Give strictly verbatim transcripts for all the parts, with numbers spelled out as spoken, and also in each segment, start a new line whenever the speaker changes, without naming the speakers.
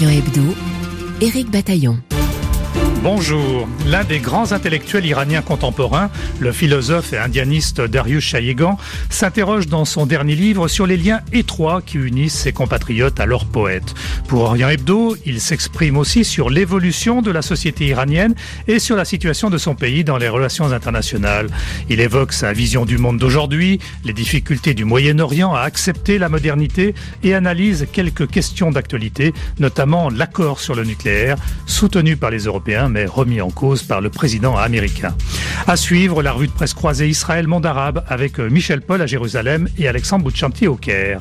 Orient Hebdo, Éric Bataillon.
Bonjour. L'un des grands intellectuels iraniens contemporains, le philosophe et indianiste Dariush Shayegan, s'interroge dans son dernier livre sur les liens étroits qui unissent ses compatriotes à leurs poètes. Pour Orient Hebdo, il s'exprime aussi sur l'évolution de la société iranienne et sur la situation de son pays dans les relations internationales. Il évoque sa vision du monde d'aujourd'hui, les difficultés du Moyen-Orient à accepter la modernité et analyse quelques questions d'actualité, notamment l'accord sur le nucléaire, soutenu par les Européens, mais remis en cause par le président américain. À suivre, la revue de presse croisée Israël Monde Arabe avec Michel Paul à Jérusalem et Alexandre Bouchanti au Caire.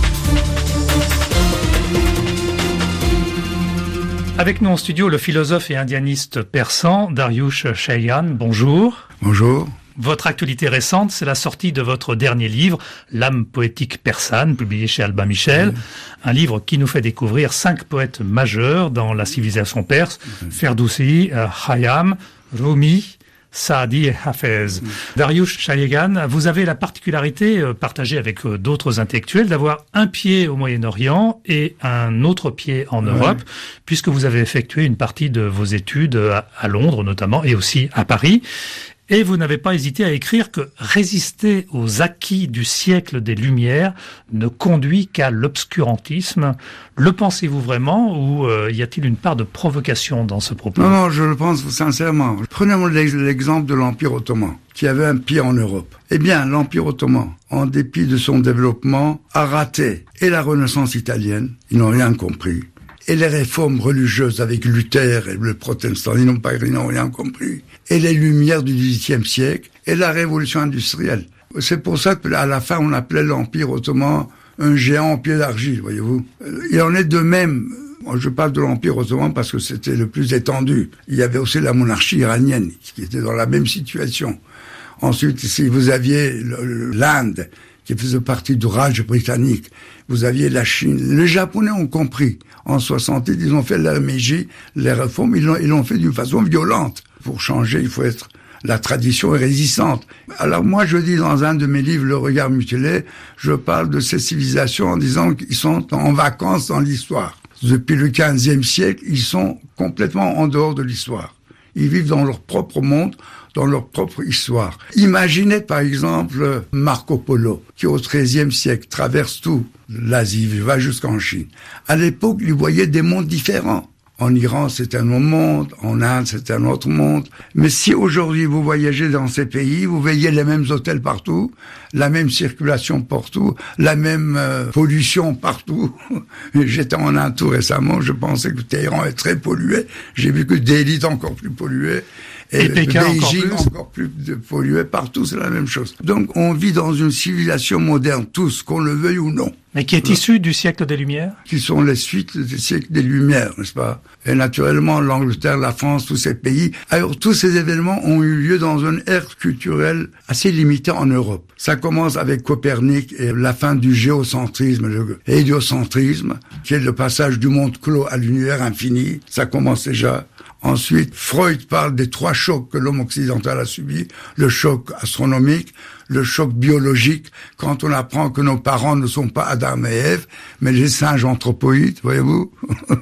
Avec nous en studio, le philosophe et indianiste persan Dariush Shayegan. Bonjour.
Bonjour.
Votre actualité récente, c'est la sortie de votre dernier livre, L'âme poétique persane, publié chez Albin Michel. Mmh. Un livre qui nous fait découvrir cinq poètes majeurs dans la civilisation perse, mmh. Ferdowsi, euh, Khayyam, Rumi, Saadi et Hafez. Mmh. Dariush Shayegan, vous avez la particularité, euh, partagée avec euh, d'autres intellectuels, d'avoir un pied au Moyen-Orient et un autre pied en Europe, ouais. puisque vous avez effectué une partie de vos études à, à Londres notamment, et aussi à Paris. Et vous n'avez pas hésité à écrire que résister aux acquis du siècle des Lumières ne conduit qu'à l'obscurantisme. Le pensez-vous vraiment ou euh, y a-t-il une part de provocation dans ce propos ?
Non, non, je le pense sincèrement. Prenons l'exemple de l'Empire ottoman, qui avait un pied en Europe. Eh bien, l'Empire ottoman, en dépit de son développement, a raté et la Renaissance italienne, ils n'ont rien compris. Et les réformes religieuses avec Luther et le protestantisme, ils n'ont pas, ils n'ont rien compris. Et les Lumières du dix-huitième siècle et la révolution industrielle. C'est pour ça qu'à la fin, on appelait l'Empire ottoman un géant en pied d'argile, voyez-vous. Il en est de même. Je parle de l'Empire ottoman parce que c'était le plus étendu. Il y avait aussi la monarchie iranienne qui était dans la même situation. Ensuite, si vous aviez l'Inde, qui faisait partie du Raj britannique, vous aviez la Chine. Les Japonais ont compris. En soixante, ils ont fait la Meiji, les réformes, ils l'ont, ils l'ont fait d'une façon violente. Pour changer, il faut être, la tradition est résistante. Alors moi, je dis dans un de mes livres, Le regard mutilé, je parle de ces civilisations en disant qu'ils sont en vacances dans l'histoire. Depuis le quinzième siècle, ils sont complètement en dehors de l'histoire. Ils vivent dans leur propre monde, dans leur propre histoire. Imaginez par exemple Marco Polo, qui au treizième siècle traverse tout l'Asie, va jusqu'en Chine. À l'époque, il voyait des mondes différents. En Iran, c'est un autre monde. En Inde, c'est un autre monde. Mais si aujourd'hui vous voyagez dans ces pays, vous voyez les mêmes hôtels partout, la même circulation partout, la même euh, pollution partout. J'étais en Inde tout récemment, je pensais que Téhéran est très pollué. J'ai vu que Delhi est encore plus pollué.
Et, et Pékin
Beijing
encore plus.
encore plus de pollué, partout c'est la même chose. Donc on vit dans une civilisation moderne, tous, qu'on le veuille ou non.
Mais qui est issue du siècle des Lumières ?
Qui sont les suites du siècle des Lumières, n'est-ce pas ? Et naturellement, l'Angleterre, la France, tous ces pays. Alors tous ces événements ont eu lieu dans une ère culturelle assez limitée en Europe. Ça commence avec Copernic et la fin du géocentrisme, le héliocentrisme, qui est le passage du monde clos à l'univers infini. Ça commence déjà. Ensuite, Freud parle des trois chocs que l'homme occidental a subis. Le choc astronomique, le choc biologique, quand on apprend que nos parents ne sont pas Adam et Ève, mais les singes anthropoïdes, voyez-vous,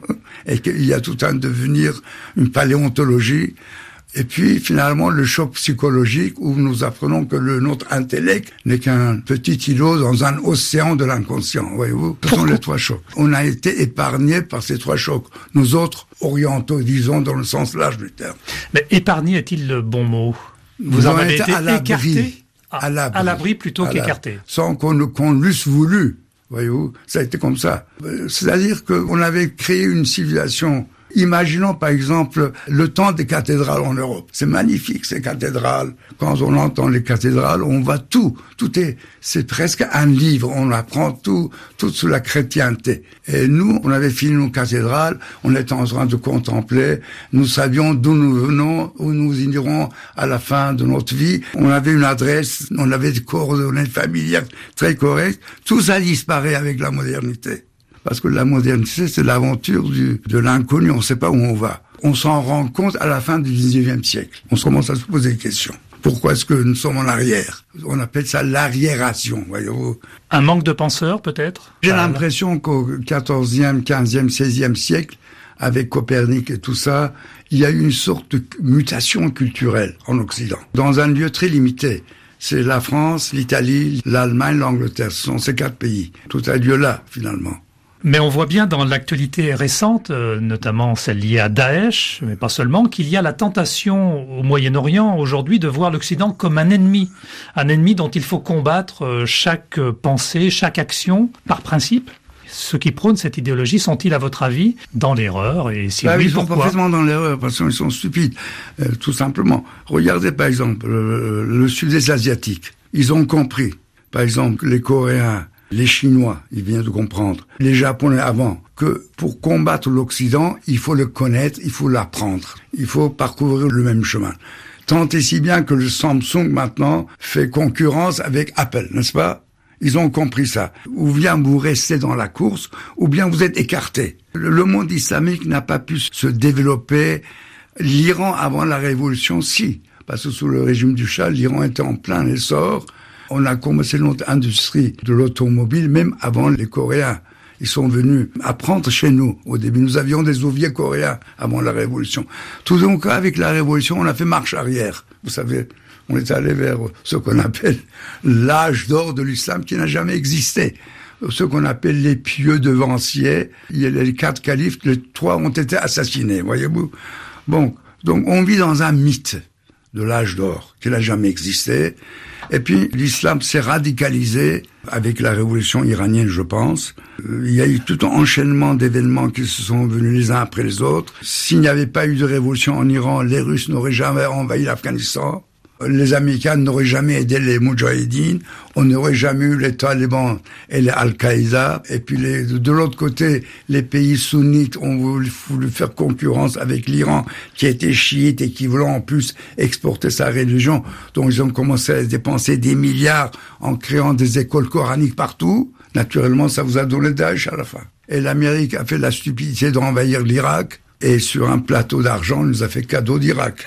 et qu'il y a tout un devenir, une paléontologie. Et puis, finalement, le choc psychologique où nous apprenons que le, notre intellect n'est qu'un petit îlot dans un océan de l'inconscient, voyez-vous. Ce sont les trois chocs. On a été épargnés par ces trois chocs. Nous autres, orientaux, disons, dans le sens large du terme.
Mais épargné est-il le bon mot ? Vous en avez été écarté ?
À l'abri.
À l'abri plutôt
à
qu'écarté.
L'abri. Sans qu'on, qu'on l'eusse voulu, voyez-vous. Ça a été comme ça. C'est-à-dire qu'on avait créé une civilisation. Imaginons par exemple le temps des cathédrales en Europe. C'est magnifique ces cathédrales. Quand on entend les cathédrales, on voit tout. Tout est, c'est presque un livre. On apprend tout, tout sur la chrétienté. Et nous, on avait fini nos cathédrales. On était en train de contempler. Nous savions d'où nous venons, où nous irons à la fin de notre vie. On avait une adresse, on avait des coordonnées familières très correctes. Tout ça disparaît avec la modernité. Parce que la modernité, c'est l'aventure du, de l'inconnu, on ne sait pas où on va. On s'en rend compte à la fin du dix-neuvième siècle. On commence à se poser des questions. Pourquoi est-ce que nous sommes en arrière? On appelle ça l'arriération, voyez-vous.
Un manque de penseurs, peut-être?
J'ai
voilà.
l'impression qu'au quatorzième, quinzième, seizième siècle, avec Copernic et tout ça, il y a eu une sorte de mutation culturelle en Occident, dans un lieu très limité. C'est la France, l'Italie, l'Allemagne, l'Angleterre. Ce sont ces quatre pays. Tout a lieu là, finalement.
Mais on voit bien dans l'actualité récente, euh, notamment celle liée à Daesh, mais pas seulement, qu'il y a la tentation au Moyen-Orient aujourd'hui de voir l'Occident comme un ennemi. Un ennemi dont il faut combattre euh, chaque pensée, chaque action, par principe. Ceux qui prônent cette idéologie sont-ils, à votre avis, dans l'erreur? Et si
bah,
oui,
ils sont
pourquoi?
parfaitement dans l'erreur, parce qu'ils sont stupides, euh, tout simplement. Regardez, par exemple, le, le sud-est asiatique. Ils ont compris, par exemple, les Coréens, les Chinois, ils viennent de comprendre, les Japonais avant, que pour combattre l'Occident, il faut le connaître, il faut l'apprendre. Il faut parcourir le même chemin. Tant et si bien que le Samsung, maintenant, fait concurrence avec Apple, n'est-ce pas? Ils ont compris ça. Ou bien vous restez dans la course, ou bien vous êtes écartés. Le monde islamique n'a pas pu se développer. L'Iran, avant la révolution, si. Parce que sous le régime du Shah, l'Iran était en plein essor. On a commencé notre industrie de l'automobile, même avant les Coréens. Ils sont venus apprendre chez nous. Au début, nous avions des ouvriers coréens avant la révolution. Tout donc, avec la révolution, on a fait marche arrière. Vous savez, on est allé vers ce qu'on appelle l'âge d'or de l'islam qui n'a jamais existé. Ce qu'on appelle les pieux devanciers. Il y a les quatre califes, les trois ont été assassinés, voyez-vous. Bon, donc on vit dans un mythe de l'âge d'or qui n'a jamais existé. Et puis l'islam s'est radicalisé avec la révolution iranienne, je pense. Il y a eu tout un enchaînement d'événements qui se sont venus les uns après les autres. S'il n'y avait pas eu de révolution en Iran, les Russes n'auraient jamais envahi l'Afghanistan. Les Américains n'auraient jamais aidé les Moudjahidines, on n'aurait jamais eu les talibans et les Al-Qaïda. Et puis les, de l'autre côté, les pays sunnites ont voulu, voulu faire concurrence avec l'Iran, qui était chiite et qui voulait en plus exporter sa religion. Donc ils ont commencé à dépenser des milliards en créant des écoles coraniques partout. Naturellement, ça vous a donné Daesh à la fin. Et l'Amérique a fait la stupidité d'envahir l'Irak. Et sur un plateau d'argent, il nous a fait cadeau d'Irak.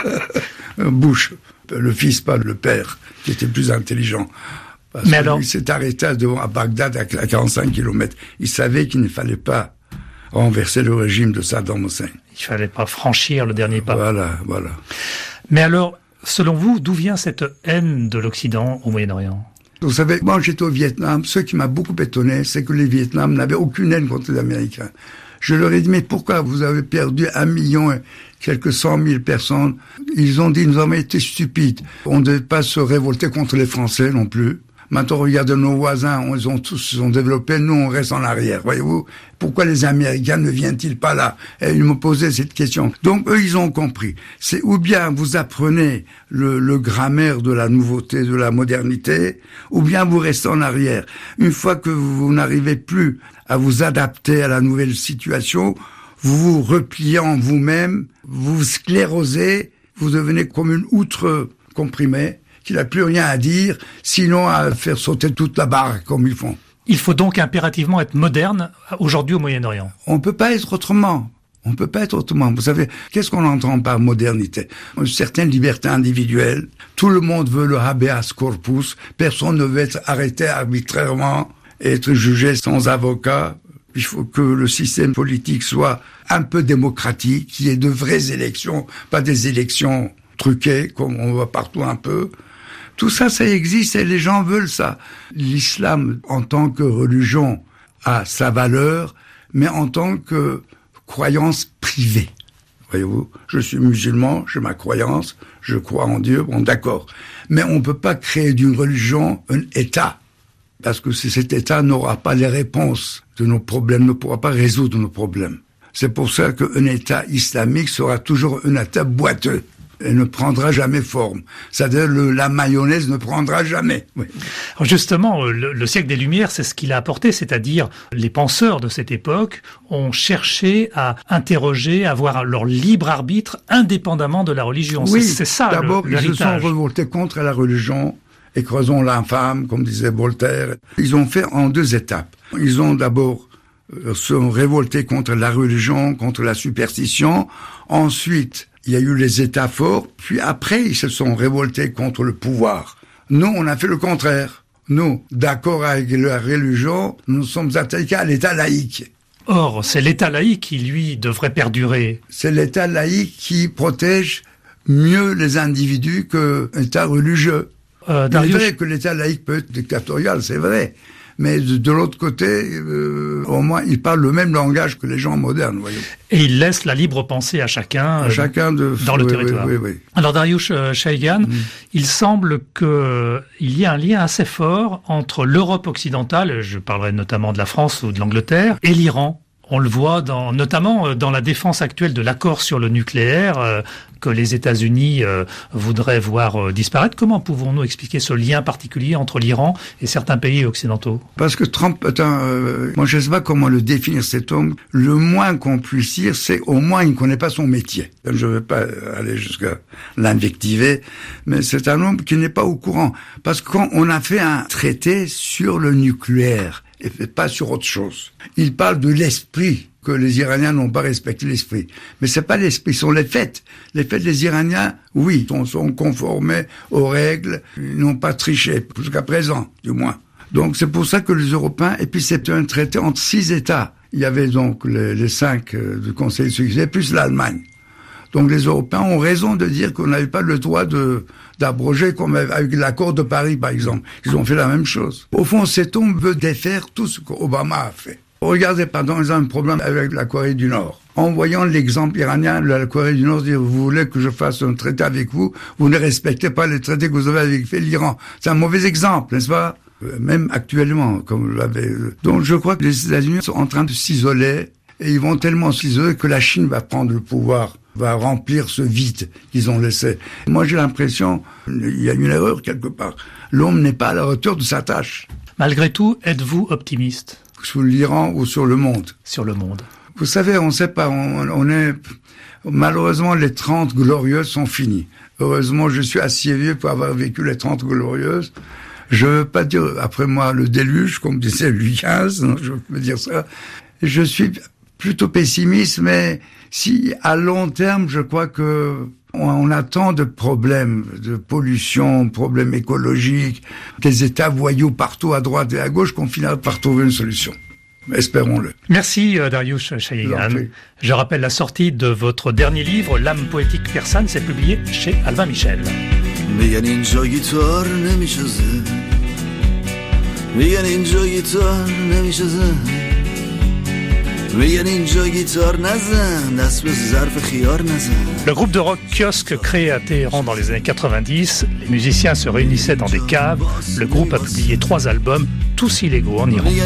Bush. Le fils, pas le père, qui était plus intelligent. Parce
Mais
que
alors...
lui s'est arrêté devant, à Bagdad à quarante-cinq kilomètres. Il savait qu'il ne fallait pas renverser le régime de Saddam Hussein.
Il fallait pas franchir le dernier pas.
Voilà, voilà.
Mais alors, selon vous, d'où vient cette haine de l'Occident au Moyen-Orient?
Vous savez, moi j'étais au Vietnam, ce qui m'a beaucoup étonné, c'est que les Vietnam n'avaient aucune haine contre les Américains. Je leur ai dit, mais pourquoi vous avez perdu un million et quelques cent mille personnes? Ils ont dit, nous avons été stupides. On ne devait pas se révolter contre les Français non plus. Maintenant, regardez nos voisins, ils ont tous se sont développés, nous on reste en arrière, voyez-vous. Pourquoi les Américains ne viennent-ils pas là? Et ils me posaient cette question. Donc eux, ils ont compris. C'est ou bien vous apprenez le, le grammaire de la nouveauté, de la modernité, ou bien vous restez en arrière. Une fois que vous, vous n'arrivez plus à vous adapter à la nouvelle situation, vous vous repliez en vous-même, vous vous sclérosez, vous devenez comme une outre comprimée, qui n'a plus rien à dire, sinon à faire sauter toute la barre comme ils font.
Il faut donc impérativement être moderne aujourd'hui au Moyen-Orient.
On peut pas être autrement. On peut pas être autrement. Vous savez, qu'est-ce qu'on entend par modernité? Une certaine liberté individuelle. Tout le monde veut le habeas corpus. Personne ne veut être arrêté arbitrairement, être jugé sans avocat. Il faut que le système politique soit un peu démocratique, qu'il y ait de vraies élections, pas des élections truquées, comme on voit partout un peu. Tout ça, ça existe et les gens veulent ça. L'islam, en tant que religion, a sa valeur, mais en tant que croyance privée. Voyez-vous, je suis musulman, j'ai ma croyance, je crois en Dieu, bon d'accord. Mais on ne peut pas créer d'une religion un État, parce que cet État n'aura pas les réponses de nos problèmes, ne pourra pas résoudre nos problèmes. C'est pour ça qu'un État islamique sera toujours un État boiteux. Et ne prendra jamais forme. C'est-à-dire le, la mayonnaise ne prendra jamais. Oui.
Alors justement, le, le siècle des Lumières, c'est ce qu'il a apporté, c'est-à-dire les penseurs de cette époque ont cherché à interroger, à avoir leur libre arbitre indépendamment de la religion.
Oui,
c'est, c'est ça
d'abord,
le,
ils se sont
l'héritage.
révoltés contre la religion, écrasons l'infâme, comme disait Voltaire. Ils ont fait en deux étapes. Ils ont d'abord euh, se révoltés contre la religion, contre la superstition. Ensuite, Il y a eu les États forts, puis après, ils se sont révoltés contre le pouvoir. Nous, on a fait le contraire. Nous, d'accord avec la religion, nous sommes attaqués à l'État laïque.
Or, c'est l'État laïque qui, lui, devrait perdurer.
C'est l'État laïque qui protège mieux les individus que l'État religieux. Euh, Il est vrai que l'État laïque peut être dictatorial, c'est vrai. Mais de, de l'autre côté, euh, au moins, il parle le même langage que les gens modernes, voyez.
Et il laisse la libre pensée à chacun,
à chacun de,
dans le
oui,
territoire.
Oui, oui, oui.
Alors, Dariush Shayegan, mm. il semble que il y a un lien assez fort entre l'Europe occidentale, je parlerai notamment de la France ou de l'Angleterre, et l'Iran. On le voit dans, notamment dans la défense actuelle de l'accord sur le nucléaire euh, que les États-Unis euh, voudraient voir euh, disparaître. Comment pouvons-nous expliquer ce lien particulier entre l'Iran et certains pays occidentaux?
Parce que Trump, attends, euh, moi je ne sais pas comment le définir cet homme. Le moins qu'on puisse dire, c'est au moins il ne connaît pas son métier. Je ne vais pas aller jusqu'à l'invectiver, mais c'est un homme qui n'est pas au courant. Parce que quand on a fait un traité sur le nucléaire, et pas sur autre chose. Il parle de l'esprit, que les Iraniens n'ont pas respecté l'esprit. Mais c'est pas l'esprit, ce sont les faits. Les faits des Iraniens, oui, sont, sont conformés aux règles, ils n'ont pas triché, jusqu'à présent, du moins. Donc c'est pour ça que les Européens, et puis c'est un traité entre six États. Il y avait donc les, les cinq euh, du Conseil de sécurité, plus l'Allemagne. Donc les Européens ont raison de dire qu'on n'avait pas le droit de d'abroger, comme avec l'accord de Paris, par exemple. Ils ont fait la même chose. Au fond, cet homme veut défaire tout ce qu'Obama a fait. Regardez, pardon, ils ont un problème avec la Corée du Nord. En voyant l'exemple iranien de la Corée du Nord dire « Vous voulez que je fasse un traité avec vous, vous ne respectez pas les traités que vous avez avec l'Iran. » C'est un mauvais exemple, n'est-ce pas? Même actuellement, comme vous l'avez... Donc je crois que les États-Unis sont en train de s'isoler, et ils vont tellement s'isoler que la Chine va prendre le pouvoir, va remplir ce vide qu'ils ont laissé. Moi, j'ai l'impression qu'il y a une erreur quelque part. L'homme n'est pas à la hauteur de sa tâche.
Malgré tout, êtes-vous optimiste?
Sur l'Iran ou sur le monde?
Sur le monde.
Vous savez, on ne sait pas, on, on est... Malheureusement, les trente glorieuses sont finies. Heureusement, je suis assez vieux pour avoir vécu les trente glorieuses. Je veux pas dire, après moi, le déluge, comme disait Louis quinze, non, je peux dire ça. Je suis plutôt pessimiste, mais si à long terme, je crois que on, on a tant de problèmes de pollution, problèmes écologiques, des États voyous partout à droite et à gauche qu'on finira par trouver une solution. Espérons-le.
Merci Dariush Shayegan. Je rappelle la sortie de votre dernier livre, L'âme poétique persane, c'est publié chez Albin Michel. Le groupe de rock Kiosque, créé à Téhéran dans les années quatre-vingt-dix, les musiciens se réunissaient dans des caves. Le groupe a publié trois albums, tous illégaux en Iran.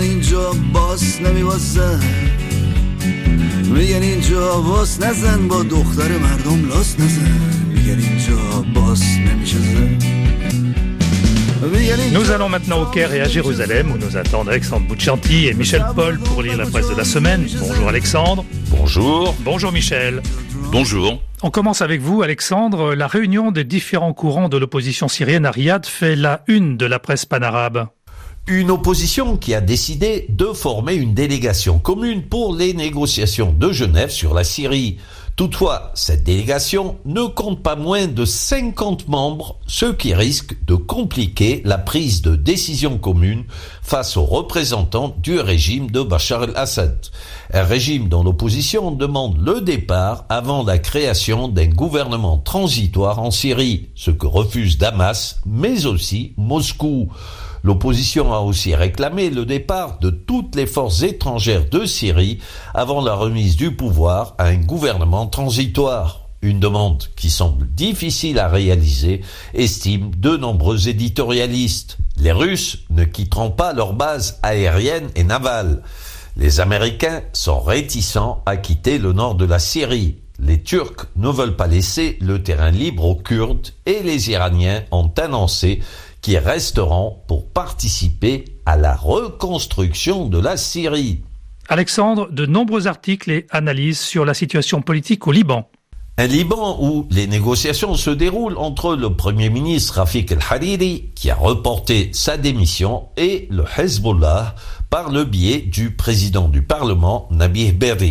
Nous allons maintenant au Caire et à Jérusalem où nous attendent Alexandre Bouchanti et Michel Paul pour lire la presse de la semaine. Bonjour Alexandre.
Bonjour.
Bonjour Michel.
Bonjour.
On commence avec vous Alexandre. La réunion des différents courants de l'opposition syrienne à Riyad fait la une de la presse panarabe.
Une opposition qui a décidé de former une délégation commune pour les négociations de Genève sur la Syrie. Toutefois, cette délégation ne compte pas moins de cinquante membres, ce qui risque de compliquer la prise de décision commune face aux représentants du régime de Bachar el-Assad. Un régime dont l'opposition demande le départ avant la création d'un gouvernement transitoire en Syrie, ce que refuse Damas, mais aussi Moscou. L'opposition a aussi réclamé le départ de toutes les forces étrangères de Syrie avant la remise du pouvoir à un gouvernement transitoire. Une demande qui semble difficile à réaliser, estiment de nombreux éditorialistes. Les Russes ne quitteront pas leur base aérienne et navale. Les Américains sont réticents à quitter le nord de la Syrie. Les Turcs ne veulent pas laisser le terrain libre aux Kurdes et les Iraniens ont annoncé qui resteront pour participer à la reconstruction de la Syrie.
Alexandre, de nombreux articles et analyses sur la situation politique au Liban.
Un Liban où les négociations se déroulent entre le Premier ministre Rafik el-Hariri, qui a reporté sa démission, et le Hezbollah par le biais du président du Parlement, Nabih Berri.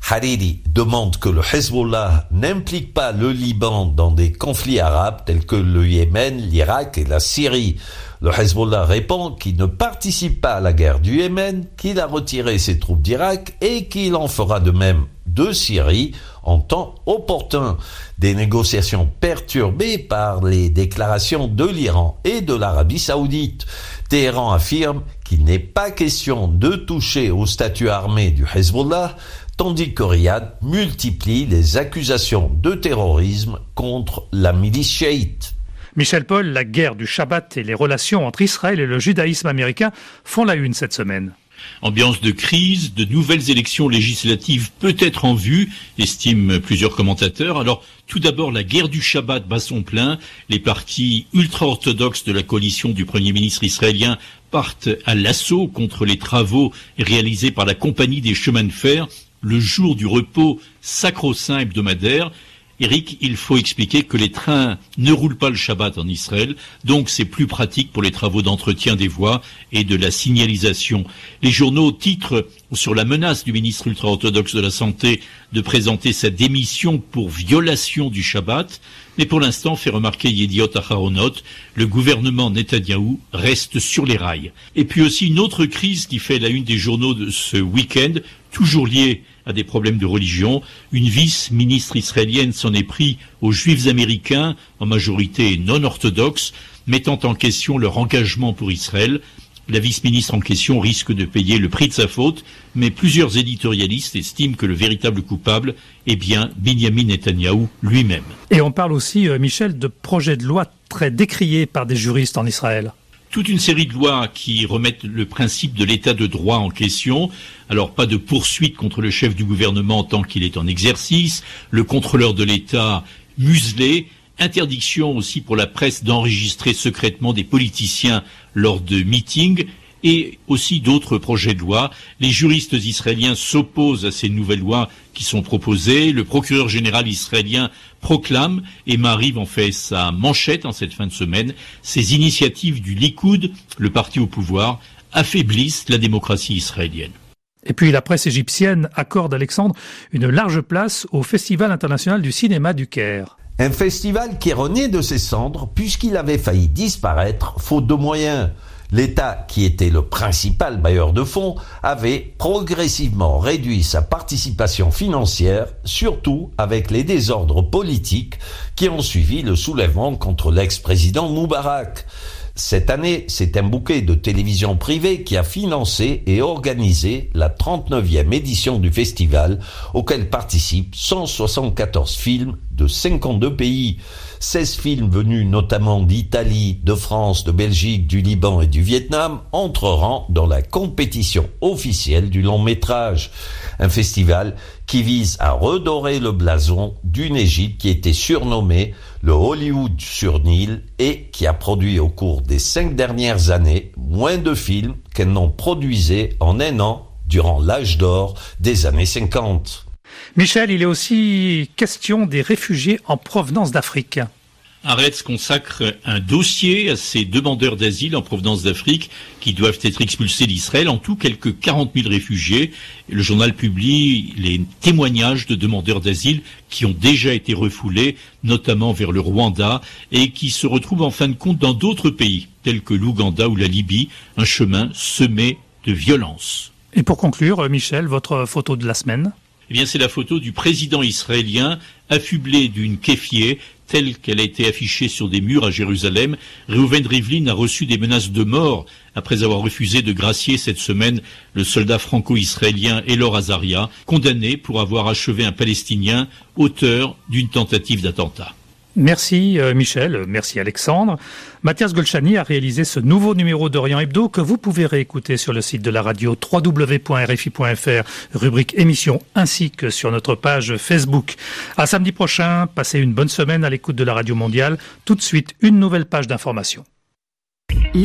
Hariri demande que le Hezbollah n'implique pas le Liban dans des conflits arabes tels que le Yémen, l'Irak et la Syrie. Le Hezbollah répond qu'il ne participe pas à la guerre du Yémen, qu'il a retiré ses troupes d'Irak et qu'il en fera de même de Syrie en temps opportun. Des négociations perturbées par les déclarations de l'Iran et de l'Arabie Saoudite. Téhéran affirme qu'il n'est pas question de toucher au statut armé du Hezbollah, tandis que Riyad multiplie les accusations de terrorisme contre la milice chiite.
Michel Paul, la guerre du Shabbat et les relations entre Israël et le judaïsme américain font la une cette semaine.
Ambiance de crise, de nouvelles élections législatives peut-être en vue, estiment plusieurs commentateurs. Alors, tout d'abord, la guerre du Shabbat bat son plein. Les partis ultra-orthodoxes de la coalition du Premier ministre israélien partent à l'assaut contre les travaux réalisés par la Compagnie des chemins de fer, le jour du repos sacro-saint hebdomadaire. Eric, il faut expliquer que les trains ne roulent pas le Shabbat en Israël, donc c'est plus pratique pour les travaux d'entretien des voies et de la signalisation. Les journaux titrent sur la menace du ministre ultra-orthodoxe de la Santé de présenter sa démission pour violation du Shabbat, mais pour l'instant, fait remarquer Yediot Aharonot, le gouvernement Netanyahou reste sur les rails. Et puis aussi une autre crise qui fait la une des journaux de ce week-end, toujours liée à des problèmes de religion. Une vice-ministre israélienne s'en est pris aux juifs américains, en majorité non orthodoxes, mettant en question leur engagement pour Israël. La vice-ministre en question risque de payer le prix de sa faute, mais plusieurs éditorialistes estiment que le véritable coupable est bien Binyamin Netanyahou lui-même.
Et on parle aussi, euh, Michel, de projets de loi très décriés par des juristes en Israël.
Toute une série de lois qui remettent le principe de l'état de droit en question. Alors, pas de poursuite contre le chef du gouvernement tant qu'il est en exercice, le contrôleur de l'État muselé, interdiction aussi pour la presse d'enregistrer secrètement des politiciens lors de meetings, et aussi d'autres projets de loi. Les juristes israéliens s'opposent à ces nouvelles lois qui sont proposées. Le procureur général israélien proclame, et Maariv en fait sa manchette en cette fin de semaine, ces initiatives du Likoud, le parti au pouvoir, affaiblissent la démocratie israélienne.
Et puis la presse égyptienne accorde, Alexandre, une large place au Festival international du cinéma du Caire.
Un festival qui est rené de ses cendres puisqu'il avait failli disparaître faute de moyens. L'État, qui était le principal bailleur de fonds, avait progressivement réduit sa participation financière, surtout avec les désordres politiques qui ont suivi le soulèvement contre l'ex-président Moubarak. Cette année, c'est un bouquet de télévision privée qui a financé et organisé la trente-neuvième édition du festival, auquel participent cent soixante-quatorze films de cinquante-deux pays. seize films venus notamment d'Italie, de France, de Belgique, du Liban et du Vietnam entreront dans la compétition officielle du long métrage. Un festival qui vise à redorer le blason d'une Égypte qui était surnommée le Hollywood sur Nil et qui a produit au cours des cinq dernières années moins de films qu'elle n'en produisait en un an durant l'âge d'or des années cinquante.
Michel, il est aussi question des réfugiés en provenance d'Afrique.
Haaretz consacre un dossier à ces demandeurs d'asile en provenance d'Afrique qui doivent être expulsés d'Israël. En tout, quelques quarante mille réfugiés. Le journal publie les témoignages de demandeurs d'asile qui ont déjà été refoulés, notamment vers le Rwanda, et qui se retrouvent en fin de compte dans d'autres pays, tels que l'Ouganda ou la Libye, un chemin semé de violence.
Et pour conclure, Michel, votre photo de la semaine ?
Eh bien, c'est la photo du président israélien affublé d'une kéfier telle qu'elle a été affichée sur des murs à Jérusalem. Reuven Rivlin a reçu des menaces de mort après avoir refusé de gracier cette semaine le soldat franco-israélien Elor Azaria, condamné pour avoir achevé un Palestinien auteur d'une tentative d'attentat.
Merci euh, Michel, merci Alexandre. Mathias Golchani a réalisé ce nouveau numéro d'Orient Hebdo que vous pouvez réécouter sur le site de la radio w w w point r f i point f r, rubrique émission, ainsi que sur notre page Facebook. À samedi prochain, passez une bonne semaine à l'écoute de la Radio Mondiale. Tout de suite, une nouvelle page d'information.